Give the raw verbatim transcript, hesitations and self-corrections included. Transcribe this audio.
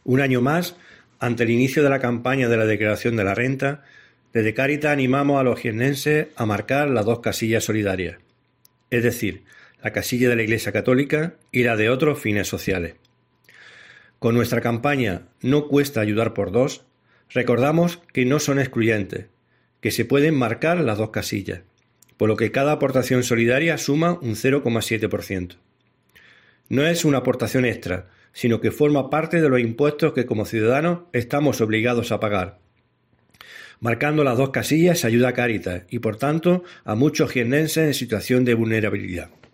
Un año más, ante el inicio de la campaña de la declaración de la renta, desde Cáritas animamos a los jiennenses a marcar las dos casillas solidarias, es decir, la casilla de la Iglesia Católica y la de otros fines sociales. Con nuestra campaña No cuesta ayudar por dos, recordamos que no son excluyentes, que se pueden marcar las dos casillas, por lo que cada aportación solidaria suma un cero coma siete por ciento. No es una aportación extra, sino que forma parte de los impuestos que como ciudadanos estamos obligados a pagar. Marcando las dos casillas se ayuda a Cáritas y, por tanto, a muchos jiennenses en situación de vulnerabilidad.